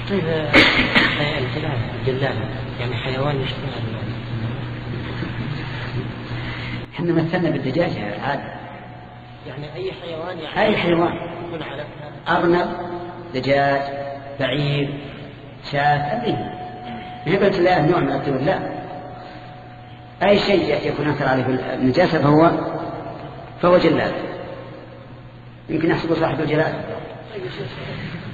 طيب الجلال يعني حيوان يشبه احنا مثلنا بالدجاج عادي. يعني أي حيوان يعني أي حيوان يكون على أرنب، دجاج، بعير، شاة، أبيه. ما قلت لا نوع من الطيور، لا، أي شيء يكون أثر عليه النجاسة فهو جلال. يمكن يحسب صاحب الجلال.